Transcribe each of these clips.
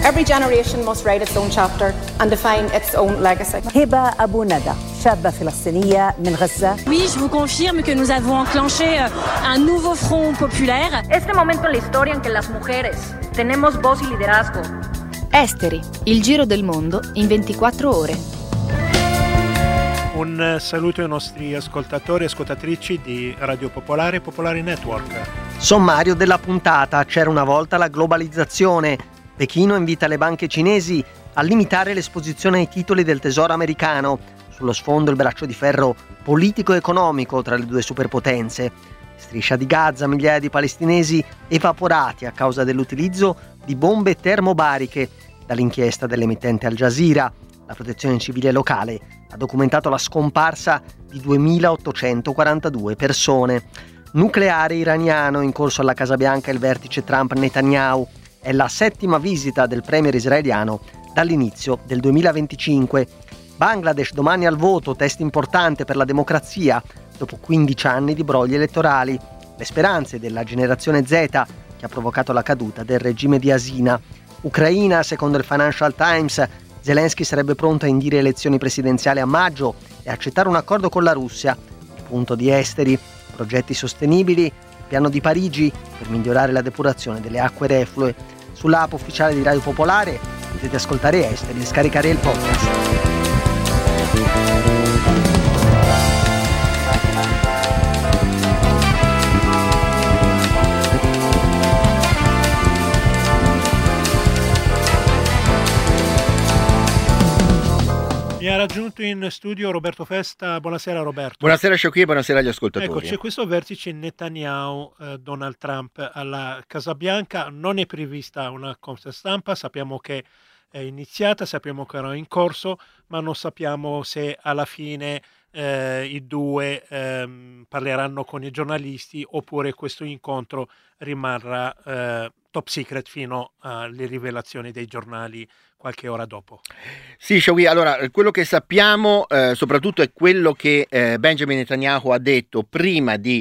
Every generation must write its own chapter and define its own legacy. هبة أبو ندى شابة فلسطينية من غزة. Oui, je vous confirme que nous avons enclenché un nouveau front populaire. Este momento en la historia en que las mujeres tenemos voz y liderazgo. Esteri, il giro del mondo in 24 ore. Un saluto ai nostri ascoltatori e ascoltatrici di Radio Popolare e Popolare Network. Sommario della puntata. C'era una volta la globalizzazione. Pechino invita le banche cinesi a limitare l'esposizione ai titoli del tesoro americano. Sullo sfondo il braccio di ferro politico-economico tra le due superpotenze. Striscia di Gaza, migliaia di palestinesi evaporati a causa dell'utilizzo di bombe termobariche. Dall'inchiesta dell'emittente Al Jazeera, la protezione civile locale ha documentato la scomparsa di 2.842 persone. Nucleare iraniano, in corso alla Casa Bianca il vertice Trump-Netanyahu. È la 7ª visita del premier israeliano dall'inizio del 2025. Bangladesh domani al voto, test importante per la democrazia dopo 15 anni di brogli elettorali. Le speranze della generazione Z che ha provocato la caduta del regime di Asina. Ucraina, secondo il Financial Times, Zelensky sarebbe pronto a indire elezioni presidenziali a maggio e accettare un accordo con la Russia. Il punto di Esteri, progetti sostenibili, piano di Parigi per migliorare la depurazione delle acque reflue. Sull'app ufficiale di Radio Popolare potete ascoltare Esteri e scaricare il podcast. Mi ha raggiunto in studio Roberto Festa. Buonasera Roberto. Buonasera Sciocchi e buonasera agli ascoltatori. Ecco, c'è questo vertice Netanyahu, Donald Trump alla Casa Bianca. Non è prevista una conferenza stampa, sappiamo che è iniziata, sappiamo che era in corso, ma non sappiamo se alla fine i due parleranno con i giornalisti oppure questo incontro rimarrà top secret fino alle rivelazioni dei giornali qualche ora dopo. Sì, Shawi, allora quello che sappiamo soprattutto è quello che Benjamin Netanyahu ha detto prima di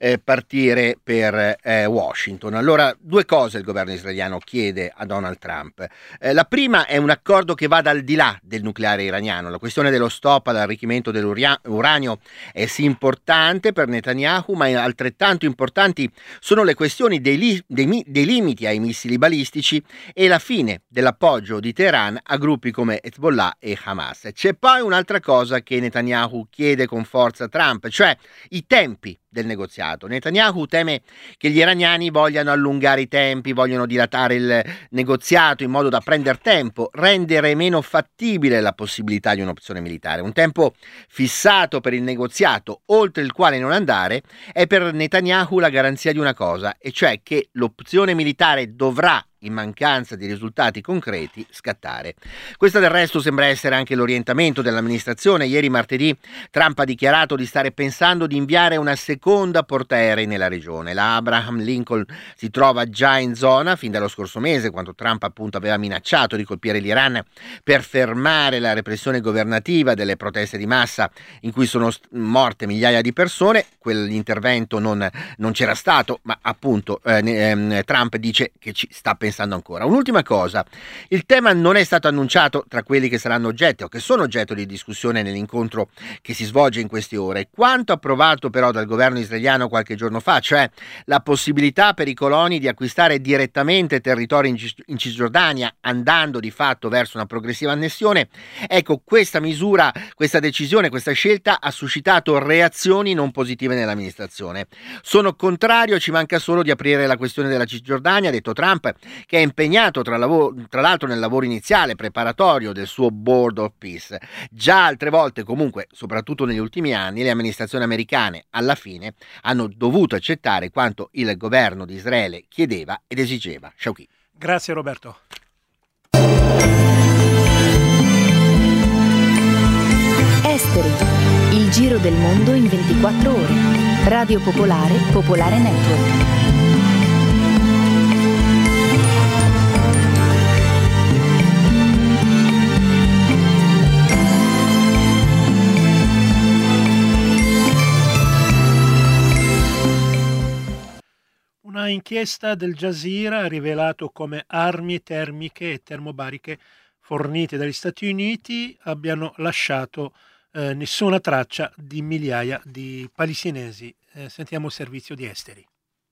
partire per Washington. Allora, due cose il governo israeliano chiede a Donald Trump. La prima è un accordo che vada al di là del nucleare iraniano. La questione dello stop all'arricchimento dell'uranio è sì importante per Netanyahu, ma altrettanto importanti sono le questioni dei limiti ai missili balistici e la fine dell'appoggio di Teheran a gruppi come Hezbollah e Hamas. C'è poi un'altra cosa che Netanyahu chiede con forza a Trump, cioè i tempi del negoziato. Netanyahu teme che gli iraniani vogliano allungare i tempi, vogliono dilatare il negoziato in modo da prendere tempo, rendere meno fattibile la possibilità di un'opzione militare. Un tempo fissato per il negoziato, oltre il quale non andare, è per Netanyahu la garanzia di una cosa, e cioè che l'opzione militare dovrà, in mancanza di risultati concreti, scattare. Questo del resto sembra essere anche l'orientamento dell'amministrazione. Ieri martedì Trump ha dichiarato di stare pensando di inviare una seconda portaerei nella regione. La Abraham Lincoln si trova già in zona fin dallo scorso mese, quando Trump appunto aveva minacciato di colpire l'Iran per fermare la repressione governativa delle proteste di massa in cui sono morte migliaia di persone. Quell'intervento non c'era stato, ma appunto Trump dice che ci sta pensando ancora. Un'ultima cosa, il tema non è stato annunciato tra quelli che saranno oggetto o che sono oggetto di discussione nell'incontro che si svolge in queste ore. Quanto approvato però dal governo israeliano qualche giorno fa, cioè la possibilità per i coloni di acquistare direttamente territori in Cisgiordania, andando di fatto verso una progressiva annessione. Ecco, questa misura, questa decisione, questa scelta ha suscitato reazioni non positive nell'amministrazione. Sono contrario, ci manca solo di aprire la questione della Cisgiordania, ha detto Trump, che è impegnato tra l'altro nel lavoro iniziale preparatorio del suo Board of Peace. Già altre volte, comunque, soprattutto negli ultimi anni, le amministrazioni americane alla fine hanno dovuto accettare quanto il governo di Israele chiedeva ed esigeva. Shauki. Grazie Roberto. Esteri, il giro del mondo in 24 ore. Radio Popolare, Popolare Network. Una Una inchiesta del Jazeera ha rivelato come armi termiche e termobariche fornite dagli Stati Uniti abbiano lasciato nessuna traccia di migliaia di palestinesi. Sentiamo il servizio di esteri.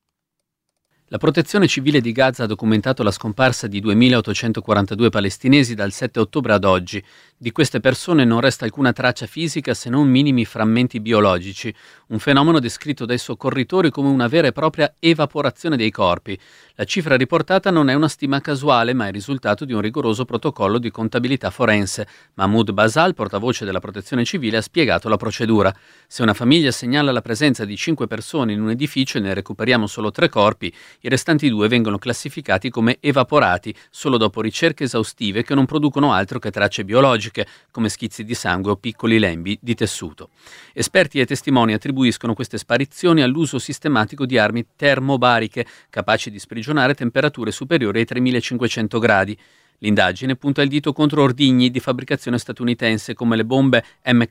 La Protezione Civile di Gaza ha documentato la scomparsa di 2.842 palestinesi dal 7 ottobre ad oggi. Di queste persone non resta alcuna traccia fisica se non minimi frammenti biologici, un fenomeno descritto dai soccorritori come una vera e propria evaporazione dei corpi. La cifra riportata non è una stima casuale, ma è il risultato di un rigoroso protocollo di contabilità forense. Mahmoud Basal, portavoce della Protezione Civile, ha spiegato la procedura. Se una famiglia segnala la presenza di 5 persone in un edificio e ne recuperiamo solo 3 corpi, i restanti 2 vengono classificati come evaporati solo dopo ricerche esaustive che non producono altro che tracce biologiche, come schizzi di sangue o piccoli lembi di tessuto. Esperti e testimoni attribuiscono queste sparizioni all'uso sistematico di armi termobariche, capaci di sprigionare temperature superiori ai 3500 gradi. L'indagine punta il dito contro ordigni di fabbricazione statunitense come le bombe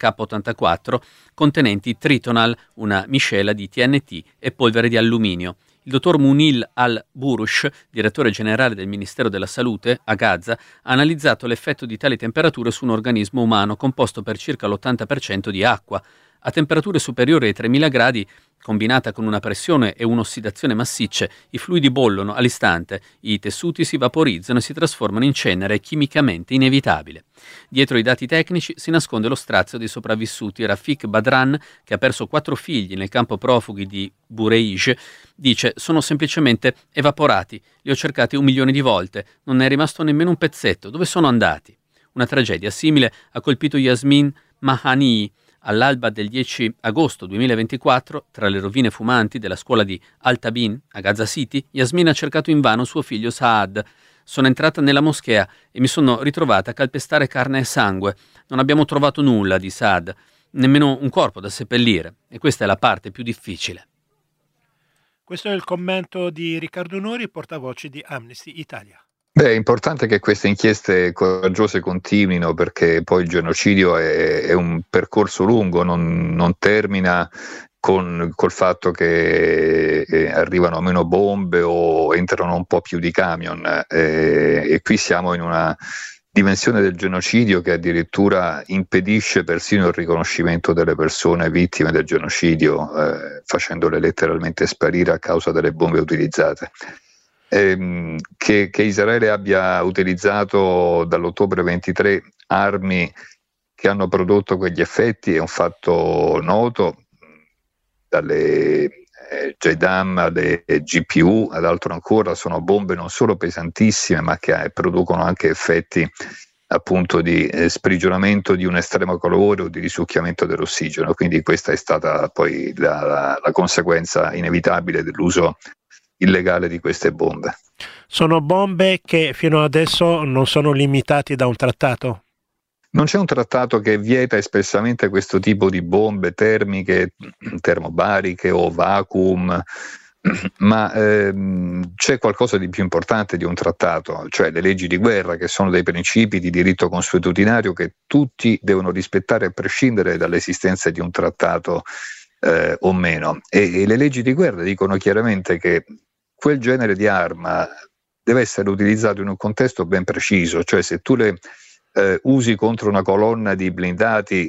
MK84 contenenti tritonal, una miscela di TNT e polvere di alluminio. Il dottor Munil al-Burush, direttore generale del Ministero della Salute a Gaza, ha analizzato l'effetto di tali temperature su un organismo umano composto per circa l'80% di acqua. A temperature superiori ai 3000 gradi, combinata con una pressione e un'ossidazione massicce, i fluidi bollono all'istante, i tessuti si vaporizzano e si trasformano in cenere chimicamente inevitabile. Dietro i dati tecnici si nasconde lo strazio dei sopravvissuti. Rafik Badran, che ha perso 4 figli nel campo profughi di Bureij, dice: sono semplicemente evaporati, li ho cercati 1 milione di volte, non ne è rimasto nemmeno un pezzetto, dove sono andati? Una tragedia simile ha colpito Yasmin Mahani. All'alba del 10 agosto 2024, tra le rovine fumanti della scuola di Al-Tabin, a Gaza City, Yasmin ha cercato invano suo figlio Saad. Sono entrata nella moschea e mi sono ritrovata a calpestare carne e sangue. Non abbiamo trovato nulla di Saad, nemmeno un corpo da seppellire, e questa è la parte più difficile. Questo è il commento di Riccardo Nori, portavoce di Amnesty Italia. È importante che queste inchieste coraggiose continuino, perché poi il genocidio è un percorso lungo, non termina col fatto che arrivano meno bombe o entrano un po' più di camion, e qui siamo in una dimensione del genocidio che addirittura impedisce persino il riconoscimento delle persone vittime del genocidio, facendole letteralmente sparire a causa delle bombe utilizzate. Che Israele abbia utilizzato dall'ottobre 23 armi che hanno prodotto quegli effetti è un fatto noto, dalle JDAM alle GPU ad altro ancora. Sono bombe non solo pesantissime, ma che producono anche effetti appunto di sprigionamento di un estremo calore o di risucchiamento dell'ossigeno, quindi questa è stata poi la conseguenza inevitabile dell'uso illegale di queste bombe. Sono bombe che fino adesso non sono limitate da un trattato? Non c'è un trattato che vieta espressamente questo tipo di bombe termiche, termobariche o vacuum, ma c'è qualcosa di più importante di un trattato, cioè le leggi di guerra, che sono dei principi di diritto consuetudinario che tutti devono rispettare a prescindere dall'esistenza di un trattato o meno. E le leggi di guerra dicono chiaramente che quel genere di arma deve essere utilizzato in un contesto ben preciso, cioè se tu le usi contro una colonna di blindati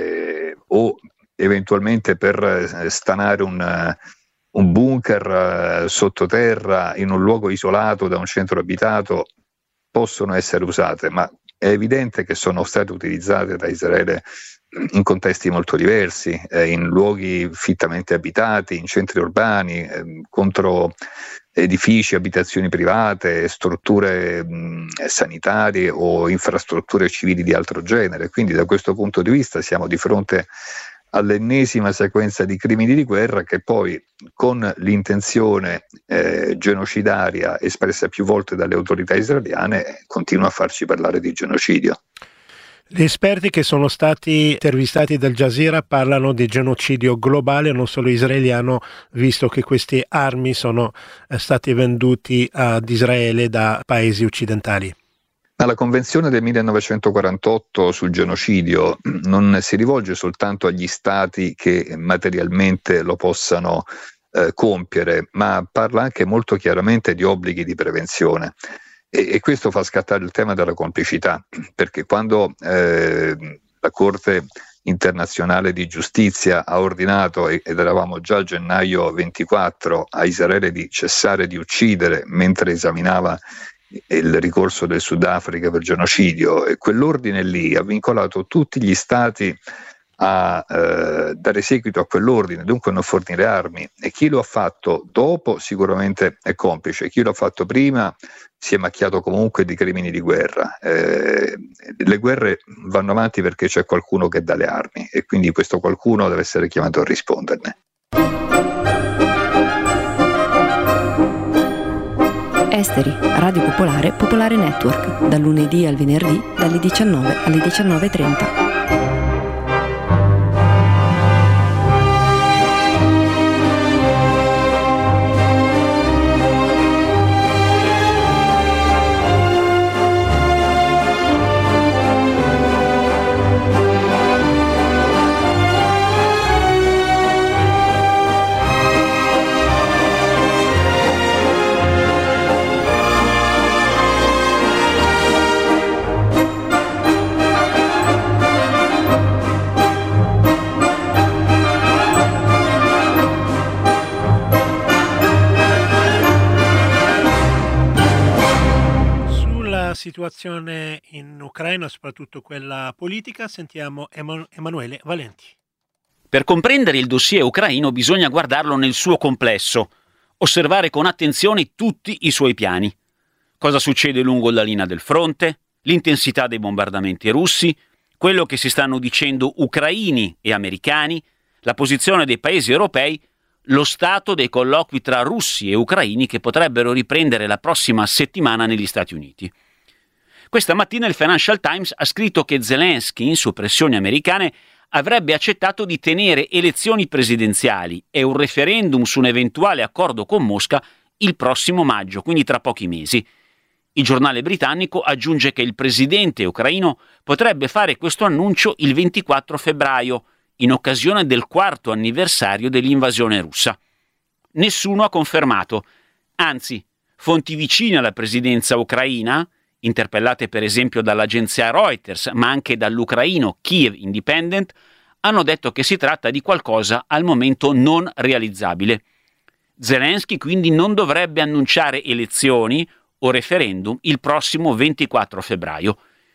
o eventualmente per stanare un bunker sottoterra in un luogo isolato da un centro abitato, possono essere usate, ma è evidente che sono state utilizzate da Israele in contesti molto diversi, in luoghi fittamente abitati, in centri urbani, contro edifici, abitazioni private, strutture sanitarie o infrastrutture civili di altro genere. Quindi da questo punto di vista siamo di fronte all'ennesima sequenza di crimini di guerra che poi, con l'intenzione genocidaria espressa più volte dalle autorità israeliane, continua a farci parlare di genocidio. Gli esperti che sono stati intervistati dal Jazeera parlano di genocidio globale, non solo israeliano, visto che queste armi sono state vendute ad Israele da paesi occidentali. La Convenzione del 1948 sul genocidio non si rivolge soltanto agli stati che materialmente lo possano compiere, ma parla anche molto chiaramente di obblighi di prevenzione. E questo fa scattare il tema della complicità, perché quando la Corte internazionale di giustizia ha ordinato, ed eravamo già a gennaio 24, a Israele di cessare di uccidere mentre esaminava il ricorso del Sudafrica per genocidio, e quell'ordine lì ha vincolato tutti gli stati a dare seguito a quell'ordine, dunque non fornire armi, e chi lo ha fatto dopo sicuramente è complice, chi lo ha fatto prima si è macchiato comunque di crimini di guerra. Le guerre vanno avanti perché c'è qualcuno che dà le armi, e quindi questo qualcuno deve essere chiamato a risponderne. Esteri, Radio Popolare, Popolare Network, dal lunedì al venerdì, dalle 19 alle 19:30. Situazione in Ucraina, soprattutto quella politica, sentiamo Emanuele Valenti. Per comprendere il dossier ucraino bisogna guardarlo nel suo complesso, osservare con attenzione tutti i suoi piani. Cosa succede lungo la linea del fronte, l'intensità dei bombardamenti russi, quello che si stanno dicendo ucraini e americani, la posizione dei paesi europei, lo stato dei colloqui tra russi e ucraini che potrebbero riprendere la prossima settimana negli Stati Uniti. Questa mattina il Financial Times ha scritto che Zelensky, su pressioni americane, avrebbe accettato di tenere elezioni presidenziali e un referendum su un eventuale accordo con Mosca il prossimo maggio, quindi tra pochi mesi. Il giornale britannico aggiunge che il presidente ucraino potrebbe fare questo annuncio il 24 febbraio, in occasione del 4º anniversario dell'invasione russa. Nessuno ha confermato, anzi, fonti vicine alla presidenza ucraina, interpellate per esempio dall'agenzia Reuters, ma anche dall'ucraino Kiev Independent, hanno detto che si tratta di qualcosa al momento non realizzabile. Zelensky quindi non dovrebbe annunciare elezioni o referendum il prossimo 24 febbraio.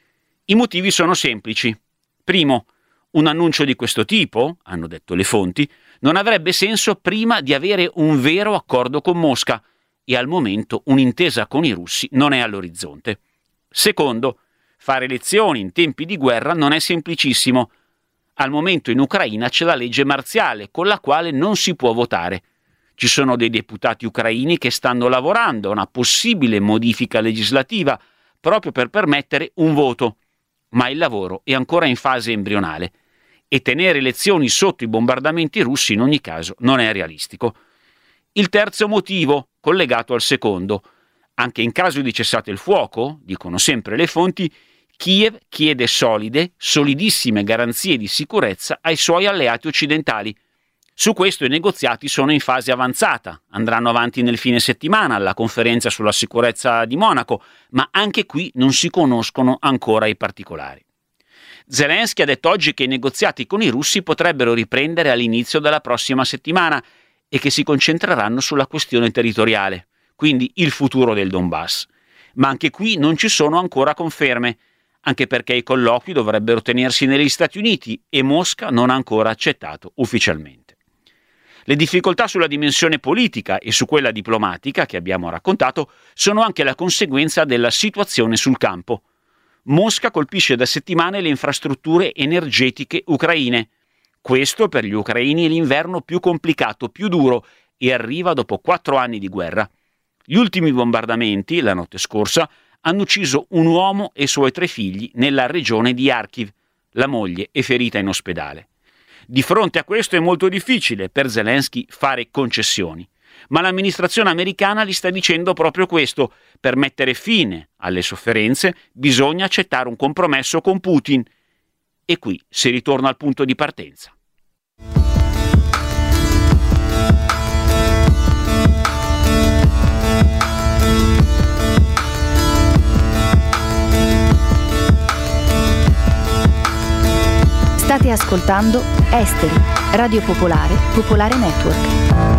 I motivi sono semplici. Primo, un annuncio di questo tipo, hanno detto le fonti, non avrebbe senso prima di avere un vero accordo con Mosca, e al momento un'intesa con i russi non è all'orizzonte. Secondo, fare elezioni in tempi di guerra non è semplicissimo. Al momento in Ucraina c'è la legge marziale con la quale non si può votare. Ci sono dei deputati ucraini che stanno lavorando a una possibile modifica legislativa proprio per permettere un voto, ma il lavoro è ancora in fase embrionale e tenere elezioni sotto i bombardamenti russi in ogni caso non è realistico. Il terzo motivo, collegato al secondo: anche in caso di cessate il fuoco, dicono sempre le fonti, Kiev chiede solidissime garanzie di sicurezza ai suoi alleati occidentali. Su questo i negoziati sono in fase avanzata, andranno avanti nel fine settimana alla conferenza sulla sicurezza di Monaco, ma anche qui non si conoscono ancora i particolari. Zelensky ha detto oggi che i negoziati con i russi potrebbero riprendere all'inizio della prossima settimana e che si concentreranno sulla questione territoriale, quindi il futuro del Donbass. Ma anche qui non ci sono ancora conferme, anche perché i colloqui dovrebbero tenersi negli Stati Uniti e Mosca non ha ancora accettato ufficialmente. Le difficoltà sulla dimensione politica e su quella diplomatica che abbiamo raccontato sono anche la conseguenza della situazione sul campo. Mosca colpisce da settimane le infrastrutture energetiche ucraine. Questo per gli ucraini è l'inverno più complicato, più duro, e arriva dopo 4 anni di guerra. Gli ultimi bombardamenti, la notte scorsa, hanno ucciso un uomo e i suoi 3 figli nella regione di Kharkiv. La moglie è ferita in ospedale. Di fronte a questo è molto difficile per Zelensky fare concessioni, ma l'amministrazione americana gli sta dicendo proprio questo: per mettere fine alle sofferenze bisogna accettare un compromesso con Putin. E qui si ritorna al punto di partenza. ascoltando Esteri, Radio Popolare, Popolare Network.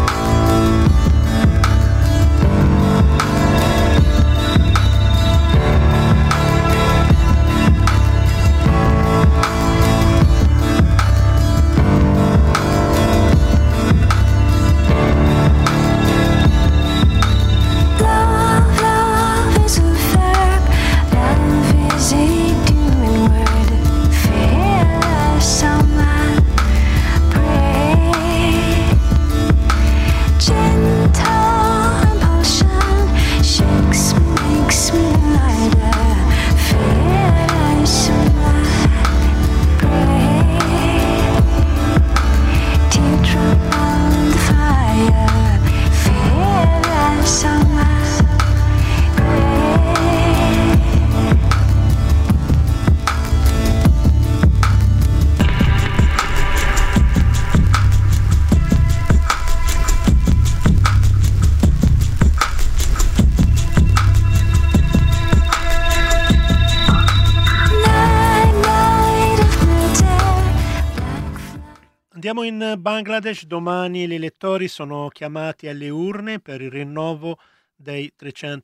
Andiamo in Bangladesh. Domani gli elettori sono chiamati alle urne per il rinnovo dei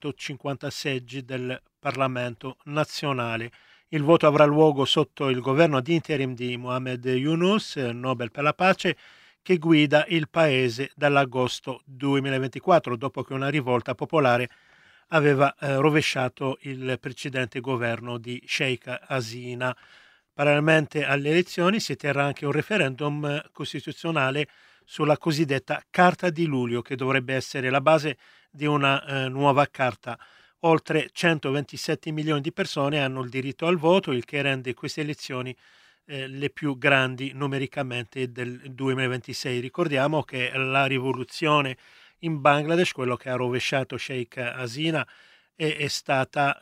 350 seggi del Parlamento nazionale. Il voto avrà luogo sotto il governo ad interim di Muhammad Yunus, Nobel per la pace, che guida il paese dall'agosto 2024, dopo che una rivolta popolare aveva rovesciato il precedente governo di Sheikh Hasina. Parallelamente alle elezioni si terrà anche un referendum costituzionale sulla cosiddetta Carta di Luglio, che dovrebbe essere la base di una nuova carta. Oltre 127 milioni di persone hanno il diritto al voto, il che rende queste elezioni le più grandi numericamente del 2026. Ricordiamo che la rivoluzione in Bangladesh, quello che ha rovesciato Sheikh Hasina, è stata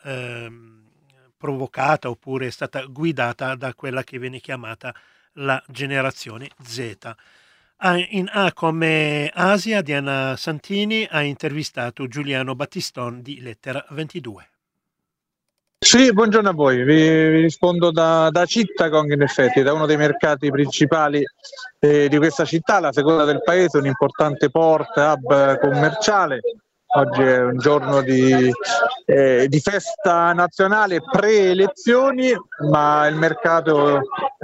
provocata oppure è stata guidata da quella che viene chiamata la generazione Z. In A come Asia, Diana Santini ha intervistato Giuliano Battiston di Lettera 22. Sì, buongiorno a voi, vi rispondo da Chittagong, in effetti, da uno dei mercati principali di questa città, la seconda del paese, un importante port, hub commerciale. Oggi è un giorno di festa nazionale, pre-elezioni, ma il mercato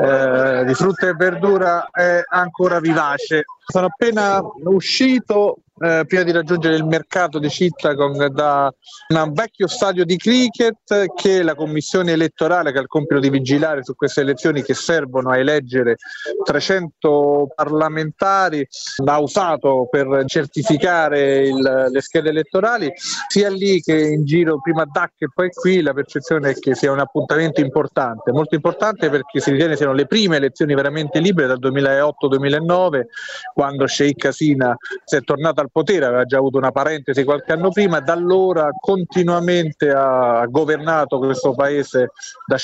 di frutta e verdura è ancora vivace. Sono appena uscito prima di raggiungere il mercato di Chittagong da un vecchio stadio di cricket che la commissione elettorale, che ha il compito di vigilare su queste elezioni che servono a eleggere 300 parlamentari, ha usato per certificare le schede elettorali. Sia lì che in giro, prima a Dhaka e poi qui, la percezione è che sia un appuntamento importante, molto importante, perché si ritiene siano le prime elezioni veramente libere dal 2008-2009, quando Sheikh Hasina si è tornato al potere, aveva già avuto una parentesi qualche anno prima. Da allora continuamente ha governato questo paese da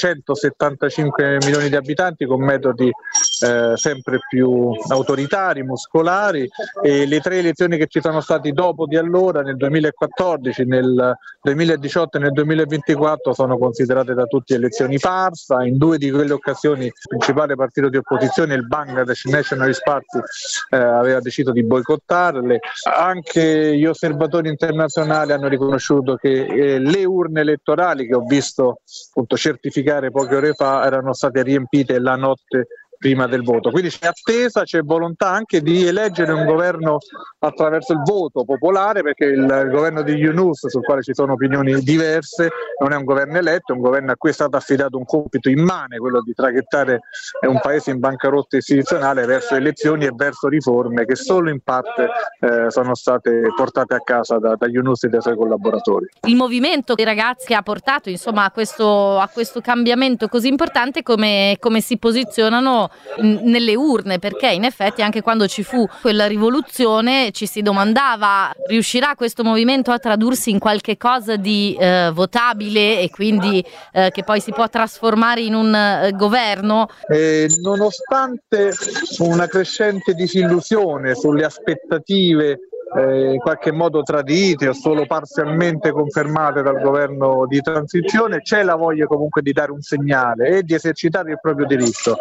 175 milioni di abitanti con metodi sempre più autoritari, muscolari, e le tre elezioni che ci sono stati dopo di allora, nel 2014, nel 2018 e nel 2024, sono considerate da tutti elezioni farsa. In due di quelle occasioni il principale partito di opposizione, il Bangladesh Nationalist Party, aveva deciso di boicottarle. Anche gli osservatori internazionali hanno riconosciuto che le urne elettorali, che ho visto appunto certificare poche ore fa, erano state riempite la notte prima del voto. Quindi c'è attesa, c'è volontà anche di eleggere un governo attraverso il voto popolare, perché il governo di Yunus, sul quale ci sono opinioni diverse, non è un governo eletto, è un governo a cui è stato affidato un compito immane, quello di traghettare un paese in bancarotta istituzionale verso elezioni e verso riforme che solo in parte sono state portate a casa da Yunus e dai suoi collaboratori. Il movimento dei ragazzi che ha portato insomma a questo cambiamento così importante, come si posizionano nelle urne, perché in effetti anche quando ci fu quella rivoluzione ci si domandava: riuscirà questo movimento a tradursi in qualche cosa di votabile e quindi che poi si può trasformare in un governo? Nonostante una crescente disillusione sulle aspettative in qualche modo tradite o solo parzialmente confermate dal governo di transizione, c'è la voglia comunque di dare un segnale e di esercitare il proprio diritto.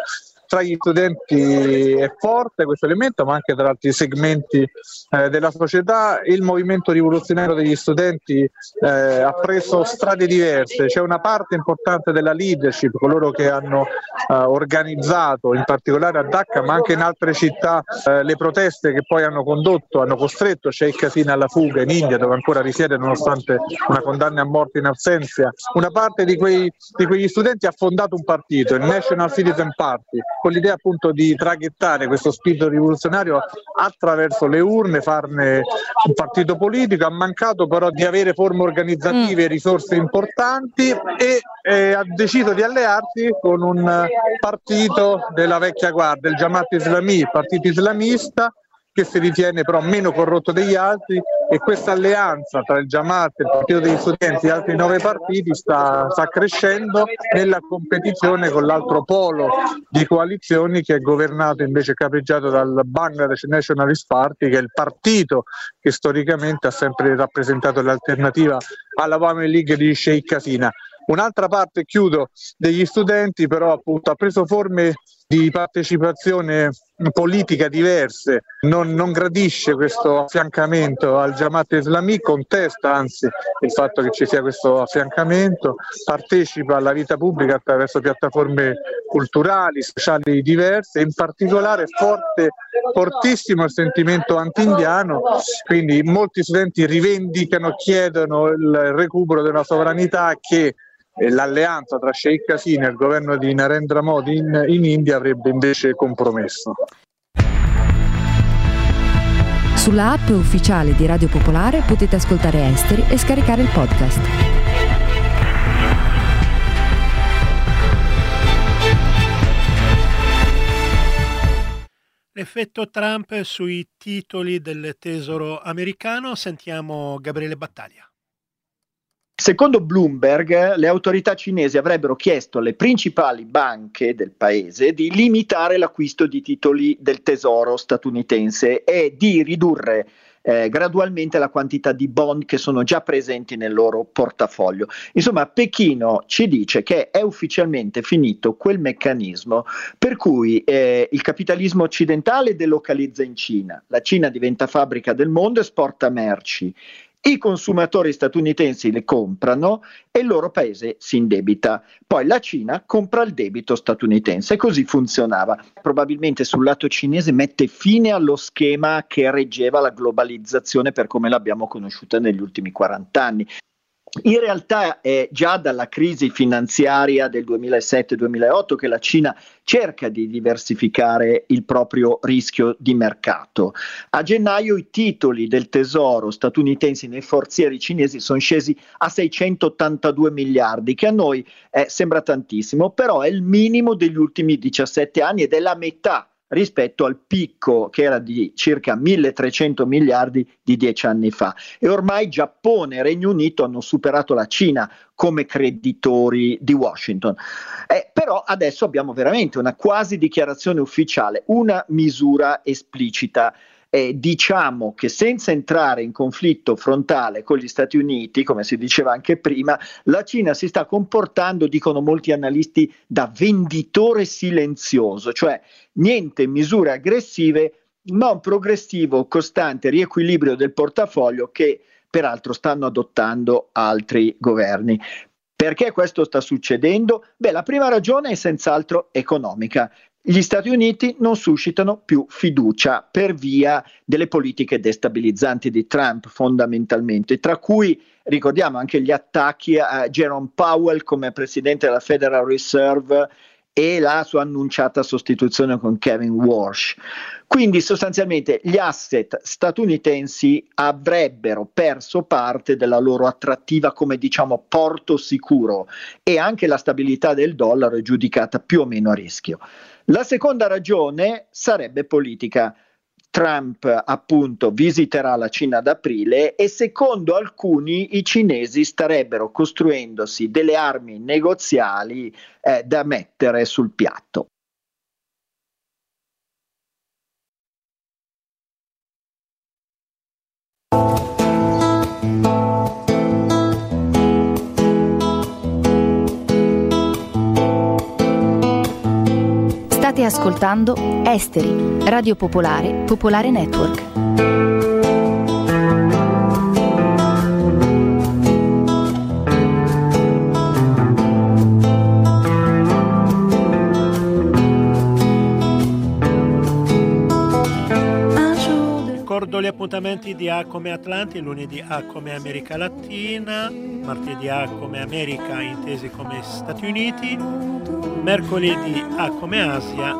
tra gli studenti è forte questo elemento, ma anche tra altri segmenti della società. Il movimento rivoluzionario degli studenti ha preso strade diverse. C'è una parte importante della leadership, coloro che hanno organizzato, in particolare a Dhaka, ma anche in altre città, le proteste che poi hanno costretto Sheikh Hasina alla fuga in India, dove ancora risiede nonostante una condanna a morte in assenza. Una parte di quegli studenti ha fondato un partito, il National Citizen Party, con l'idea appunto di traghettare questo spirito rivoluzionario attraverso le urne, farne un partito politico. Ha mancato però di avere forme organizzative e risorse importanti e ha deciso di allearsi con un partito della vecchia guardia, il Jamaat Islami, il partito islamista, che si ritiene però meno corrotto degli altri, e questa alleanza tra il Jamaat, il partito degli studenti e altri 9 partiti sta crescendo nella competizione con l'altro polo di coalizioni, che è governato invece, capeggiato dal Bangladesh Nationalist Party, che è il partito che storicamente ha sempre rappresentato l'alternativa alla Awami League di Sheikh Hasina. Un'altra parte, chiudo, degli studenti però appunto ha preso forme di partecipazione politica diverse, non gradisce questo affiancamento al Jamaat Islami, contesta anzi il fatto che ci sia questo affiancamento, partecipa alla vita pubblica attraverso piattaforme culturali, sociali diverse, in particolare fortissimo il sentimento anti-indiano, quindi molti studenti rivendicano, chiedono il recupero della sovranità che l'alleanza tra Sheikh Hasina e il governo di Narendra Modi in India avrebbe invece compromesso. Sulla app ufficiale di Radio Popolare potete ascoltare Esteri e scaricare il podcast. L'effetto Trump sui titoli del Tesoro americano. Sentiamo Gabriele Battaglia. Secondo Bloomberg, le autorità cinesi avrebbero chiesto alle principali banche del paese di limitare l'acquisto di titoli del tesoro statunitense e di ridurre gradualmente la quantità di bond che sono già presenti nel loro portafoglio. Insomma, Pechino ci dice che è ufficialmente finito quel meccanismo per cui il capitalismo occidentale delocalizza in Cina, la Cina diventa fabbrica del mondo, esporta merci. I consumatori statunitensi le comprano e il loro paese si indebita. Poi la Cina compra il debito statunitense e così funzionava. Probabilmente sul lato cinese mette fine allo schema che reggeva la globalizzazione per come l'abbiamo conosciuta negli ultimi 40 anni. In realtà è già dalla crisi finanziaria del 2007-2008 che la Cina cerca di diversificare il proprio rischio di mercato. A gennaio i titoli del tesoro statunitensi nei forzieri cinesi sono scesi a 682 miliardi, che a noi sembra tantissimo, però è il minimo degli ultimi 17 anni ed è la metà rispetto al picco che era di circa 1.300 miliardi di 10 anni fa. E ormai Giappone e Regno Unito hanno superato la Cina come creditori di Washington. Però adesso abbiamo veramente una quasi dichiarazione ufficiale, una misura esplicita. Diciamo che senza entrare in conflitto frontale con gli Stati Uniti, come si diceva anche prima, la Cina si sta comportando, dicono molti analisti, da venditore silenzioso, cioè niente misure aggressive, ma un progressivo, costante riequilibrio del portafoglio che peraltro stanno adottando altri governi. Perché questo sta succedendo? La prima ragione è senz'altro economica. Gli Stati Uniti non suscitano più fiducia per via delle politiche destabilizzanti di Trump, fondamentalmente, tra cui ricordiamo anche gli attacchi a Jerome Powell come presidente della Federal Reserve e la sua annunciata sostituzione con Kevin Warsh. Quindi sostanzialmente gli asset statunitensi avrebbero perso parte della loro attrattiva come diciamo porto sicuro e anche la stabilità del dollaro è giudicata più o meno a rischio. La seconda ragione sarebbe politica. Trump appunto visiterà la Cina ad aprile e secondo alcuni i cinesi starebbero costruendosi delle armi negoziali da mettere sul piatto. State ascoltando Esteri, Radio Popolare, Popolare Network. Ricordo gli appuntamenti di A come Atlanti, lunedì A come America Latina, martedì A come America intesi come Stati Uniti, mercoledì A come Asia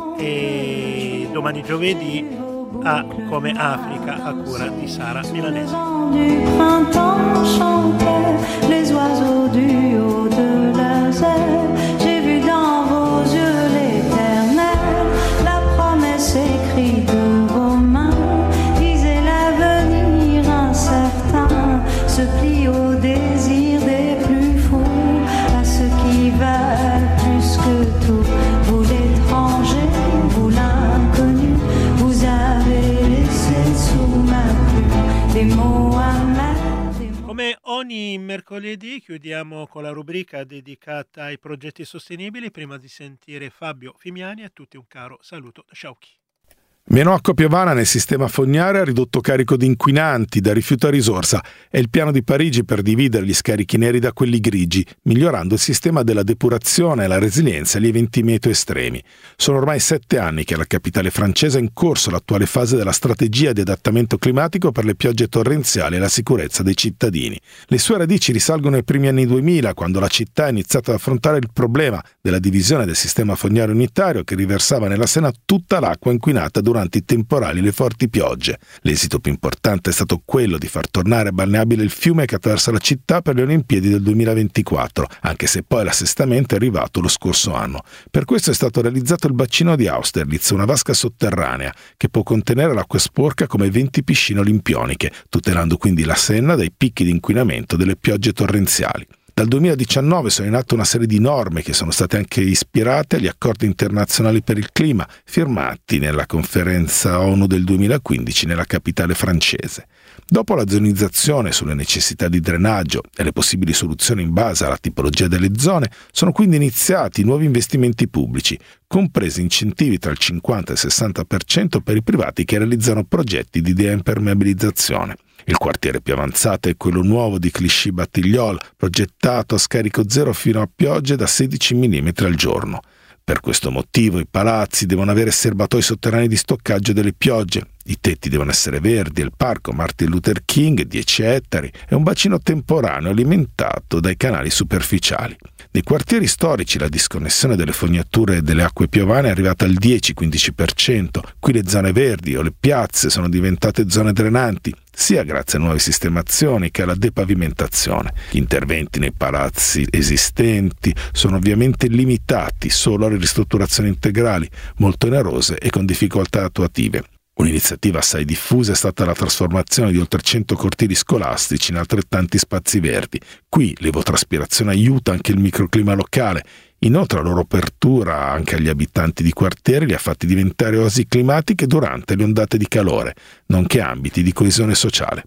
e domani giovedì A come Africa a cura di Sara Milanese. Du printemps chantaient les oiseaux du haut de leurs ailes. J'ai vu dans vos yeux l'éternel, la promesse écrite de vos mains. Disait l'avenir incertain, se plie au désir des plus fous, à ce qui valent plus que tout. Vous l'étranger, vous l'inconnu, vous avez laissé sous ma plume des mots amers. Come ogni mercoledì chiudiamo con la rubrica dedicata ai progetti sostenibili. Prima di sentire Fabio Fimiani, a tutti un caro saluto da Sciauchi. Meno acqua piovana nel sistema fognario ha ridotto carico di inquinanti da rifiuto a risorsa. È il piano di Parigi per dividere gli scarichi neri da quelli grigi, migliorando il sistema della depurazione e la resilienza agli eventi meteo estremi. Sono ormai 7 anni che alla capitale francese è in corso l'attuale fase della strategia di adattamento climatico per le piogge torrenziali e la sicurezza dei cittadini. Le sue radici risalgono ai primi anni 2000, quando la città ha iniziato ad affrontare il problema della divisione del sistema fognario unitario che riversava nella Sena tutta l'acqua inquinata durante i temporali e le forti piogge. L'esito più importante è stato quello di far tornare balneabile il fiume che attraversa la città per le Olimpiadi del 2024, anche se poi l'assestamento è arrivato lo scorso anno. Per questo è stato realizzato il bacino di Austerlitz, una vasca sotterranea che può contenere l'acqua sporca come 20 piscine olimpioniche, tutelando quindi la Senna dai picchi di inquinamento delle piogge torrenziali. Dal 2019 sono in atto una serie di norme che sono state anche ispirate agli accordi internazionali per il clima, firmati nella conferenza ONU del 2015 nella capitale francese. Dopo la zonizzazione sulle necessità di drenaggio e le possibili soluzioni in base alla tipologia delle zone, sono quindi iniziati nuovi investimenti pubblici, compresi incentivi tra il 50 e il 60% per i privati che realizzano progetti di deimpermeabilizzazione. Il quartiere più avanzato è quello nuovo di Clichy-Batigliol, progettato a scarico zero fino a piogge da 16 mm al giorno. Per questo motivo i palazzi devono avere serbatoi sotterranei di stoccaggio delle piogge, i tetti devono essere verdi e il parco Martin Luther King, 10 ettari, è un bacino temporaneo alimentato dai canali superficiali. Nei quartieri storici la disconnessione delle fognature e delle acque piovane è arrivata al 10-15%. Qui le zone verdi o le piazze sono diventate zone drenanti, sia grazie a nuove sistemazioni che alla depavimentazione. Gli interventi nei palazzi esistenti sono ovviamente limitati solo alle ristrutturazioni integrali, molto onerose e con difficoltà attuative. Un'iniziativa assai diffusa è stata la trasformazione di oltre 100 cortili scolastici in altrettanti spazi verdi. Qui l'evotraspirazione aiuta anche il microclima locale. Inoltre la loro apertura anche agli abitanti di quartieri li ha fatti diventare oasi climatiche durante le ondate di calore, nonché ambiti di coesione sociale.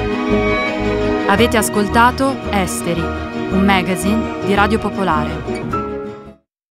Avete ascoltato Esteri, un magazine di Radio Popolare.